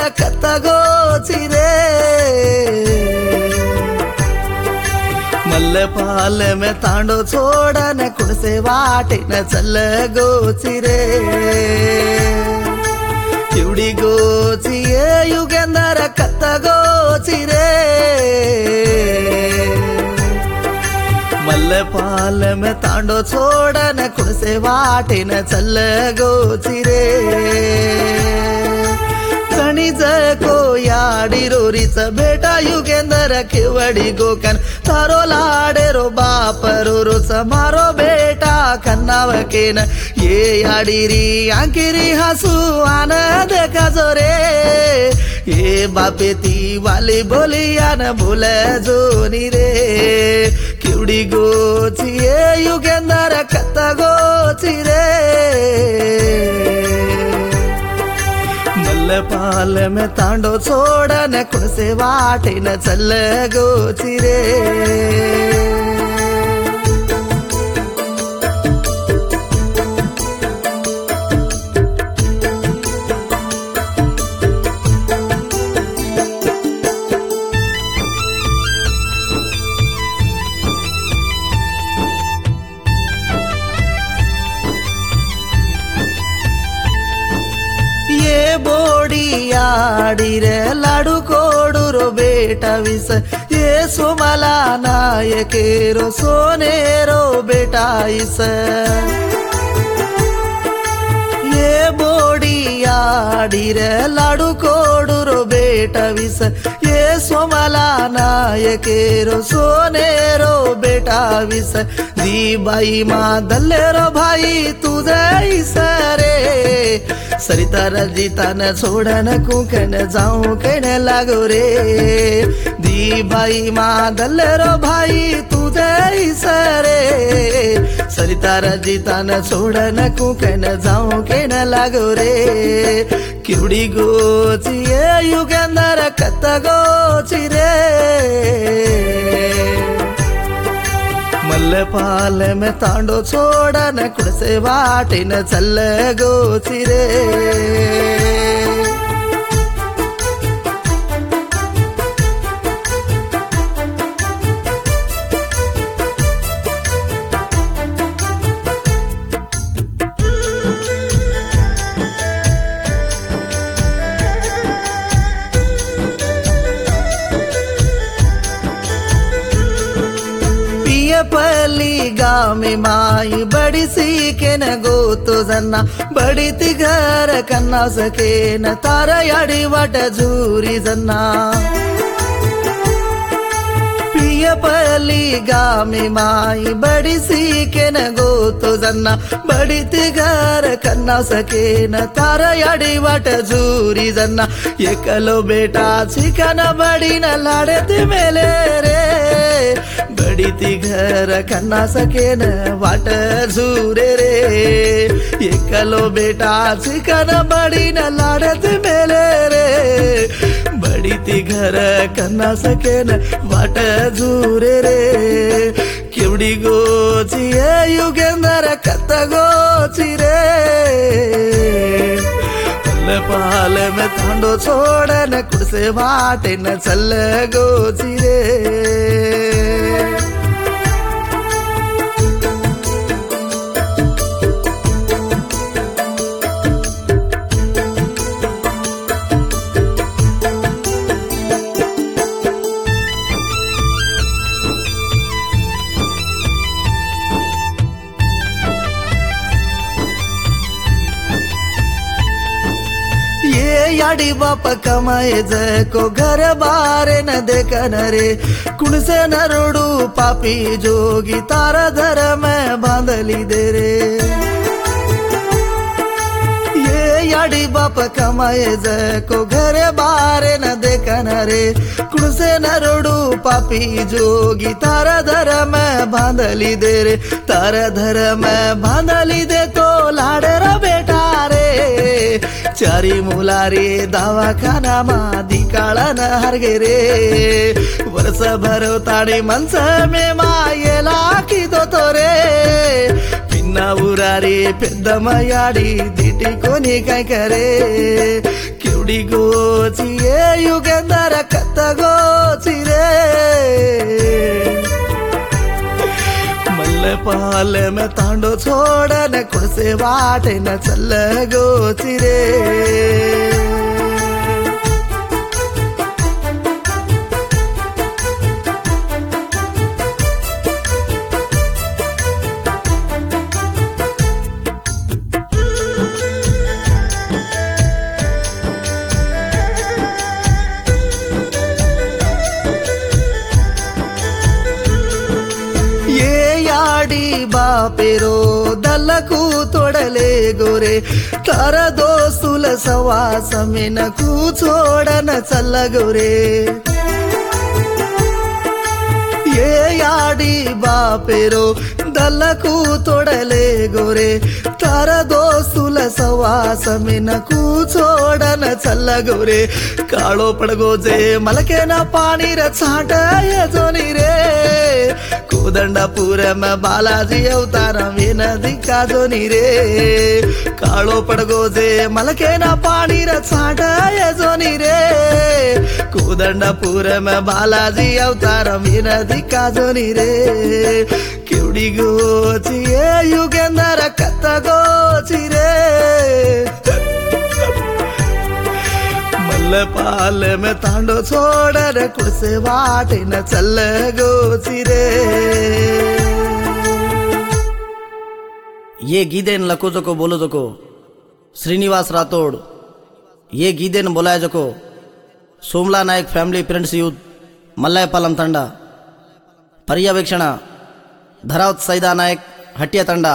कत्तगोचिरे मल्ले पाले में तांडो छोड़न कुणसे वाटिन चल गोचिरे किवड़ी गोचिये युगेंदर कत्तगोचिरे मल्ले पाल में तांडो छोड़न कुणसे वाटिन चल गोचिरे कणीज को याडी रोरीच बेटा युगेंदर केवड़ी गोकन थारो लाडे रो बाप रोच मारो बेटा कन्नाव केन ये याडी री आंकिरी हसू आन देखा जोरे ये बापे ती वाली बोलिया न भूल जोनी रे किवड़ी गोची ये युगेंदर कत्तगोची रे मल्ले पाल में तांडो छोड़न कुणसे वाटिन चल गोचिरे बोडियाडी रे लाडू कोडू रो बेटा विस ये सोमला नायके रो सोने रो बेटा इस ये बोडियाडी रे लाडू कोडू रो बेटा विस ये सोमला नायके रो सोने रो बेटा विस दी बाई माँ दल्ले रो भाई तुझे सरे सरिता रजिता न छोड़न कुकन जाऊं कहने लागो रे दी भाई माँ दल्लेरो भाई तुझे सरे सरिता रजिता न छोड़न कुकन जाऊं कहने लागो रे किवड़ी गोची ये युगेंदर कत्तगोची रे मल्ले पाल में तांडो छोड़न कुणसे वाटिन चल गोचिरे पली गाँव में माई बड़ी सीखे न गो तो जन्ना बड़ी ती घर कन्ना सके न तारा याडी वाट झूरी जन्ना पिय पली गाँव में माई बड़ी सीखे न गो तो जन्ना बड़ी ती घर कन्ना सके न तारा याडी वाट झूरी जन्ना ये कलो बेटा छिकन बड़ी न लाड़े ती मेले रे बड़ी ती घर कन्ना सके न वाट झूरे रे ये कलो बेटा छिकन बड़ी न लाड़त मेले रे बड़ी ती घर कन्ना सके न वाट झूरे रे किवड़ी गोची ये युगेंदर कत्तगोची रे पाल में तांडो छोड़न कुणसे वाटिन चल गोची रे याडी बाप कमाए को घर बारे न देखन रे कुणसे नरोडू पापी जोगी तारा धर में बांधली दे रे ये याडी बाप कमाए को घर बारे न देखन रे कुणसे नरोडू पापी जोगी तारा धर में बांधली दे रे तारा धर में बांधली दे तो लाडे रा बेटा रे चारी मुलारी दवाखाना मादी काळन हरगे रे वर्ष भर ताडी मनस में मायेला की दो तो रे చిన్న ఊరారి పెద్దమయాడి దిటికొని కైకరే కివుడి గోచి ఏ యుగంధర కత్త గోచిరే మల్లెపాలె में तांडो छोड़न कुड़से वाटे न चल गोचिरे బాపెరో దల్లకు తొడలే గోరే తార దోస్తుల సవాసమిన కూచోడన చల్లగోరే ఏ యాడి బాపెరో దల్లకు తొడలే గోరే తార దోస్తుల సవాసమిన కూచోడన చల్లగోరే కాళో పడగోజే మలకేన పానీర చాట యజోని రే कोदंडापुर में बालाजी अवतार विनदी काजोनी रे कालो पड़गोजे मलके ना पानी रछाट यजोनी रे कोदंडापुर में बालाजी अवतार विनदी काजोनी रे किवड़ी गोची ये युगेंद्र कत्त गोची रे मल्लपाले में तांडो छोड़ कुड़से वाटे न चल गोचिरे ये गीदेन लको जको बोलो जको श्रीनिवास राठौड़ ये गीदेन बोलाय जको Somla Nayak family friends youth Mallayapalam Tanda पर्यवेक्षण धरावत सैदा नायक हट्या तंडा